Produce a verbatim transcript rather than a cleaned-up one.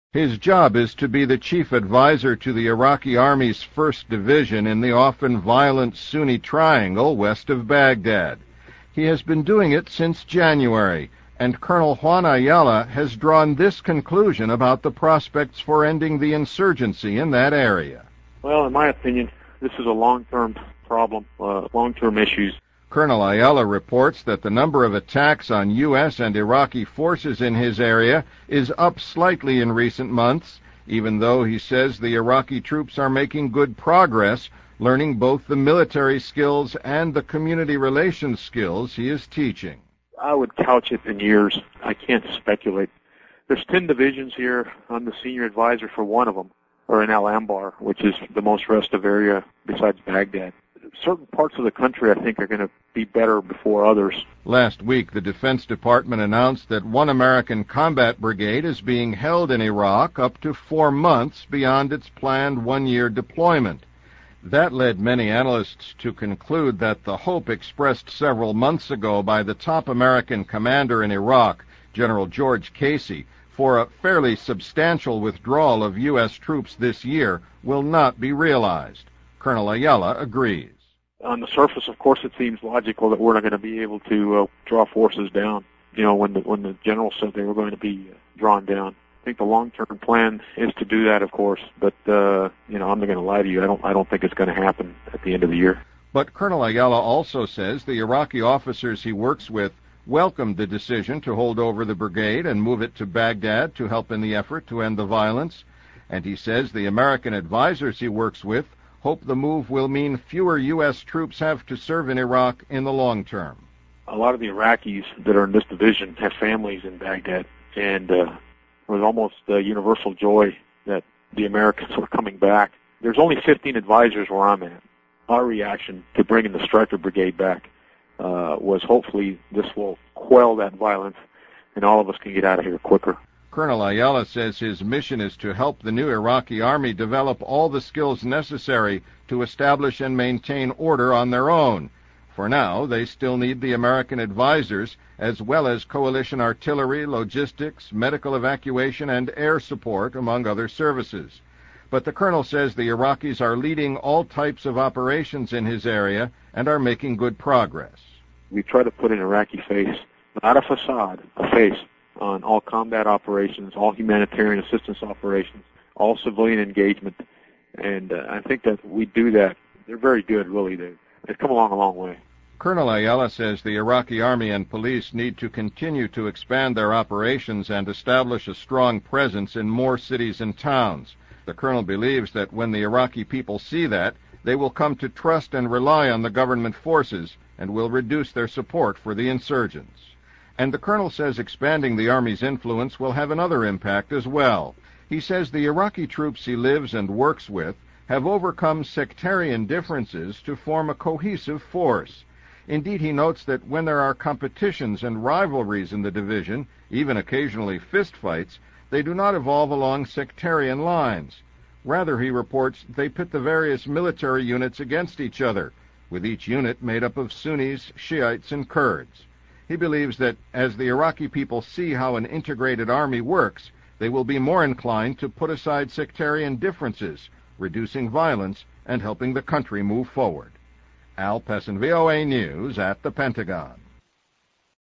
His job is to be the chief advisor to the Iraqi Army's first Division in the often violent Sunni Triangle west of Baghdad. He has been doing it since January, and Colonel Juan Ayala has drawn this conclusion about the prospects for ending the insurgency in that area. Well, in my opinion, this is a long-term problem, uh, long-term issues. Colonel Ayala reports that the number of attacks on U S and Iraqi forces in his area is up slightly in recent months, even though he says the Iraqi troops are making good progress, learning both the military skills and the community relations skills he is teaching. I would couch it in years. I can't speculate. There's ten divisions here. I'm the senior advisor for one of them, or in Al-Anbar, which is the most restive area besides Baghdad. Certain parts of the country, I think, are going to be better before others. Last week, the Defense Department announced that one American combat brigade is being held in Iraq up to four months beyond its planned one-year deployment. That led many analysts to conclude that the hope expressed several months ago by the top American commander in Iraq, General George Casey, for a fairly substantial withdrawal of U S troops this year will not be realized. Colonel Ayala agrees. On the surface, of course, it seems logical that we're not going to be able to uh, draw forces down. You know, when the when the general said they were going to be uh, drawn down. I think the long-term plan is to do that, of course. But uh, you know, I'm not going to lie to you. I don't I don't think it's going to happen at the end of the year. But Colonel Ayala also says the Iraqi officers he works with welcomed the decision to hold over the brigade and move it to Baghdad to help in the effort to end the violence. And he says the American advisors he works with hope the move will mean fewer U S troops have to serve in Iraq in the long term. A lot of the Iraqis that are in this division have families in Baghdad, and uh, it was almost uh, universal joy that the Americans were coming back. There's only fifteen advisors where I'm at. Our reaction to bringing the Stryker Brigade back uh, was hopefully this will quell that violence and all of us can get out of here quicker. Colonel Ayala says his mission is to help the new Iraqi army develop all the skills necessary to establish and maintain order on their own. For now, they still need the American advisors, as well as coalition artillery, logistics, medical evacuation, and air support, among other services. But the colonel says the Iraqis are leading all types of operations in his area and are making good progress. We try to put an Iraqi face, not a facade, a face, on all combat operations, all humanitarian assistance operations, all civilian engagement. And uh, I think that we do that. They're very good, really. They, they've come along a long way. Colonel Ayala says the Iraqi Army and police need to continue to expand their operations and establish a strong presence in more cities and towns. The colonel believes that when the Iraqi people see that, they will come to trust and rely on the government forces and will reduce their support for the insurgents. And the colonel says expanding the Army's influence will have another impact as well. He says the Iraqi troops he lives and works with have overcome sectarian differences to form a cohesive force. Indeed, he notes that when there are competitions and rivalries in the division, even occasionally fistfights, they do not evolve along sectarian lines. Rather, he reports, they pit the various military units against each other, with each unit made up of Sunnis, Shiites, and Kurds. He believes that as the Iraqi people see how an integrated army works, they will be more inclined to put aside sectarian differences, reducing violence and helping the country move forward. Al Pessin, V O A News at the Pentagon.